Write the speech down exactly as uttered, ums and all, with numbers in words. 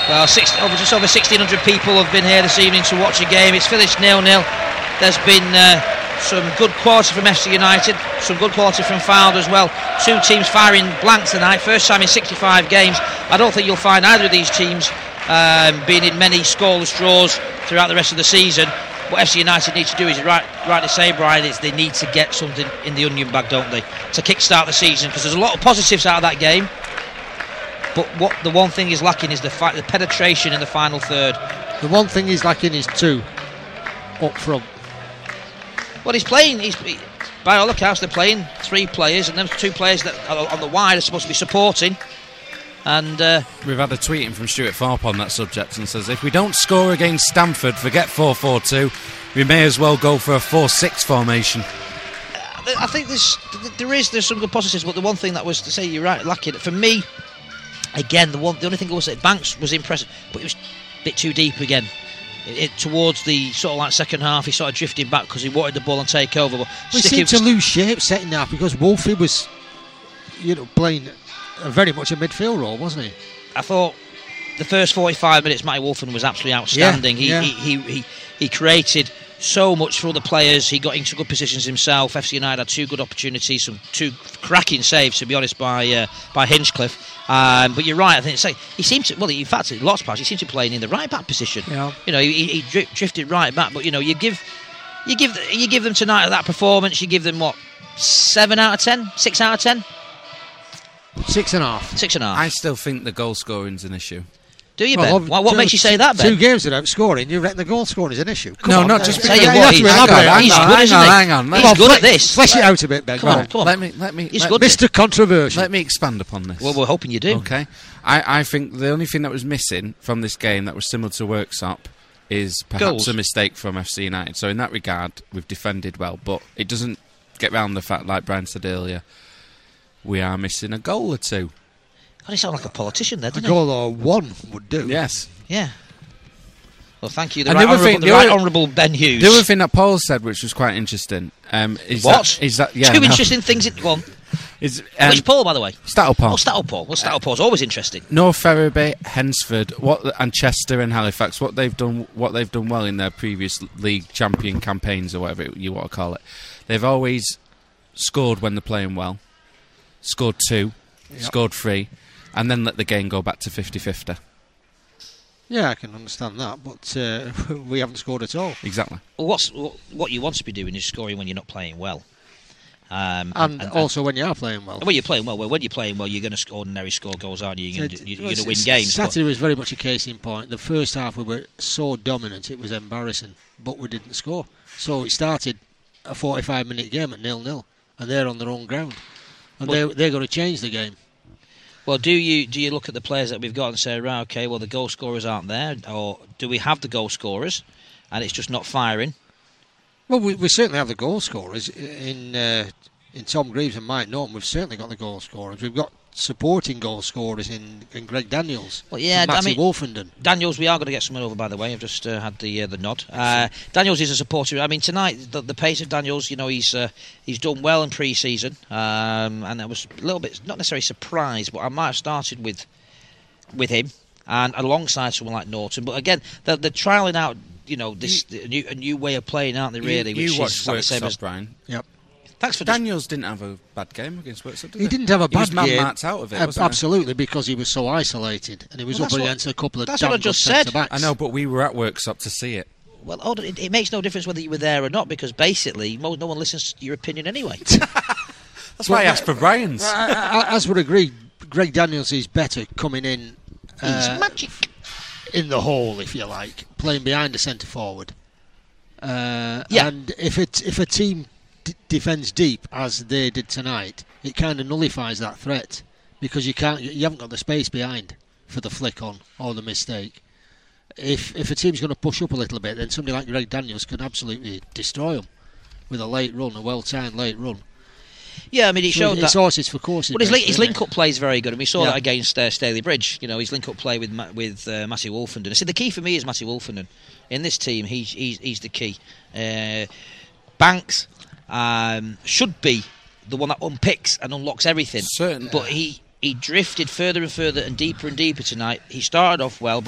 Well, six, over, just over sixteen hundred people have been here this evening to watch a game. It's finished nil nil. There's been uh, some good quality from F C United, some good quality from Fylde as well. Two teams firing blanks tonight, first time in sixty-five games. I don't think you'll find either of these teams um, being in many scoreless draws throughout the rest of the season. What F C United need to do is, right, right to say, Brian, is they need to get something in the onion bag, don't they, to kick-start the season, because there's a lot of positives out of that game. But what the one thing is lacking is the fact, the penetration in the final third. The one thing he's lacking is two up front. Well, he's playing. He's he, by all accounts, they're playing three players, and them two players that are on the wide are supposed to be supporting. And uh, we've had a tweeting from Stuart Thorpe on that subject, and says if we don't score against Stamford, forget four four two. We may as well go for a four six formation. I think there's there is there's some good positives, but the one thing that was to say you're right, lacking for me. Again, the one, the only thing I was that Banks was impressive, but it was a bit too deep again. It, it, towards the sort of like second half, he sort of drifted back because he wanted the ball and take over. But we seemed to lose shape second half because Wolfie was, you know, playing a very much a midfield role, wasn't he? I thought the first forty-five minutes, Matty Wolfen was absolutely outstanding. Yeah, he, yeah. he, he he he created so much for other players. He got into good positions himself. F C United had two good opportunities, some two cracking saves, to be honest, by uh, by Hinchcliffe. Um, but you're right. I think it's like, he seems to. Well, in fact, lots of parts he seems to be playing in the right back position. Yeah. You know, he, he dri- drifted right back. But you know, you give you give you give them tonight that performance. You give them what, seven out of ten, six out of ten, six and a half, six and a half. I still think the goal scoring's an issue. Do you, well, Ben? What, what two, makes you say that, Ben? Two games without scoring, you reckon the goal scoring is an issue? Come no, on, not uh, just tell because. you what, he's, hang on, hang he's on, good, isn't hang he? on, hang on. He's Let, good at this. Flesh it out a bit, Ben. Come on, come on. Let me, let me, He's let, good. Mister Controversial. Let me expand upon this. Well, we're hoping you do. Okay. I, I think the only thing that was missing from this game that was similar to Worksop is perhaps Goals. a mistake from F C United. So in that regard, we've defended well, but it doesn't get round the fact, like Brian said earlier, we are missing a goal or two. God, he sounded like a politician there, A didn't goal or one would do. Yes. he? Yeah. Well, thank you, the And right, the other honourable, thing- the the right other- honourable Ben Hughes. The other thing that Paul said, which was quite interesting, um, is What? that is that yeah, Two no, interesting things in one. is um, Which Paul, by the way? Stattle Paul. Oh, Stattle Paul. Well, Stattle Paul's always interesting. North Ferriby, Hensford, what and Chester and Halifax, what they've done, what they've done well in their previous league champion campaigns or whatever you want to call it, they've always scored when they're playing well, scored two, Yep. scored three, and then let the game go back to fifty-fifty. Yeah, I can understand that, but uh, we haven't scored at all. Exactly. Well, what's what, what you want to be doing is scoring when you're not playing well. Um, And, also when you are playing well. when you're playing well, well, when you're playing well, you're going to ordinary score goals, aren't you? You're going So to it- you're going to well, win s- games. but- Saturday was very much a case in point. The first half we were so dominant, it was embarrassing, but we didn't score. So it started a forty-five minute game at nil nil, and they're on their own ground. And Well- they're, they're going to change the game. Well, do you do you look at the players that we've got and say, right, okay, well, the goal scorers aren't there, or do we have the goal scorers and it's just not firing? Well, we, we certainly have the goal scorers. In uh, in Tom Greaves and Mike Norton, we've certainly got the goal scorers. We've got supporting goal scorers in, in Greg Daniels. Well, yeah, and I Matty mean- Wolfenden. Daniels, we are going to get someone over, by the way. I've just uh, had the uh, the nod. Uh, Daniels is a supporter. I mean, tonight the, the pace of Daniels, you know, he's uh, he's done well in pre-season, um, and I was a little bit not necessarily surprised, but I might have started with with him and alongside someone like Norton. But again, they're, they're trialing out, you know, this a new, a new way of playing, aren't they? Really, you, you which watched is not the same Worksop, as. Brian. Yep. Thanks for just, Daniels didn't have a bad game against Worksop, did He didn't have a He was bad man game. marked out of it, Uh, wasn't he? absolutely, because he was so isolated, and he was Well, up that's what- against a couple of that's damn what I good just said. centre-backs. I know, but we were at Worksop to see it. well, hold on, it, it makes no difference whether you were there or not, because basically, mo- no one listens to your opinion anyway. That's why I asked for Brian's. I, I, as would agree, Greg Daniels is better coming in He's uh, magic. in the hole, if you like, playing behind the centre forward. Uh, Yeah. And if it if a team d- defends deep as they did tonight, it kind of nullifies that threat because you can't you haven't got the space behind for the flick on or the mistake. If if a team's going to push up a little bit, then somebody like Greg Daniels can absolutely destroy them with a late run, a well-timed late run. Yeah, I mean, it So showed it's that. horses for courses. Well, his, link, his basically, link-up play is very good, and we saw Yeah. that against uh, Staley Bridge. You know, his link-up play with Ma- with uh, Matty Wolfenden. I said the key for me is Matty Wolfenden. In this team, he's he's, he's the key. Uh, Banks um, should be the one that unpicks and unlocks everything. Certainly. But he, he drifted further and further and deeper and deeper tonight. He started off well, but